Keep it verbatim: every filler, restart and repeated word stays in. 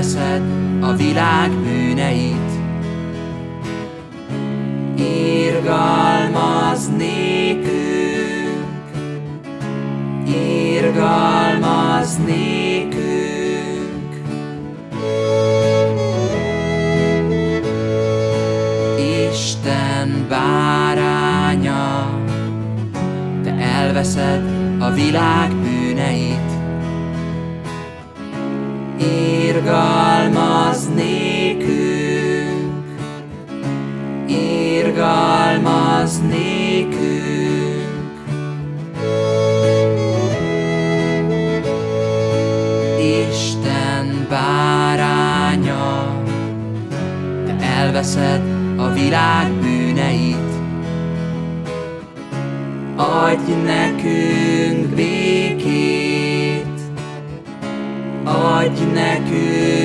elveszed a világ bűneit. Irgalmaz nékünk, irgalmaz nékünk. Isten báránya, te elveszed a világ bűneit. Irgalmaz nékünk, irgalmaz nékünk. Isten báránya, te elveszed a világ bűneit. Adj nekünk békét, adj nekünk